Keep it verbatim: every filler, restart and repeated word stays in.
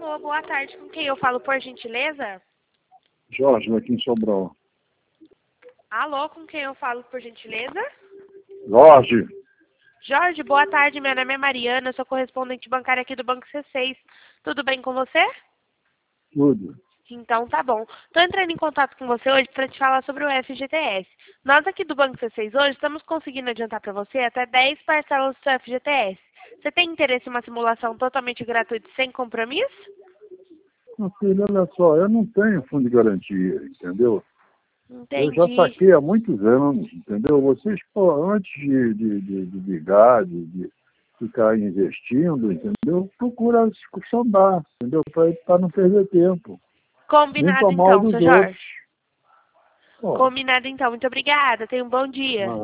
Alô, boa tarde. Com quem eu falo, por gentileza? Jorge, aqui em Sobral. Alô, com quem eu falo, por gentileza? Jorge. Jorge, boa tarde. Meu nome é Mariana, eu sou correspondente bancária aqui do Banco C seis. Tudo bem com você? Tudo. Então tá bom. Estou entrando em contato com você hoje para te falar sobre o F G T S. Nós aqui do Banco C seis hoje estamos conseguindo adiantar para você até dez parcelas do seu F G T S. Você tem interesse em uma simulação totalmente gratuita e sem compromisso? Meu filho, olha só, eu não tenho fundo de garantia, entendeu? Eu já Entendi. saquei há muitos anos, entendeu? Vocês, pô, antes de, de, de, de ligar, de, de ficar investindo, entendeu? Procura se sondar, entendeu? Para não perder tempo. Nem Combinado tomar o então, dos seu outros. Jorge. Ó, Combinado então. Muito obrigada. Tenha um bom dia.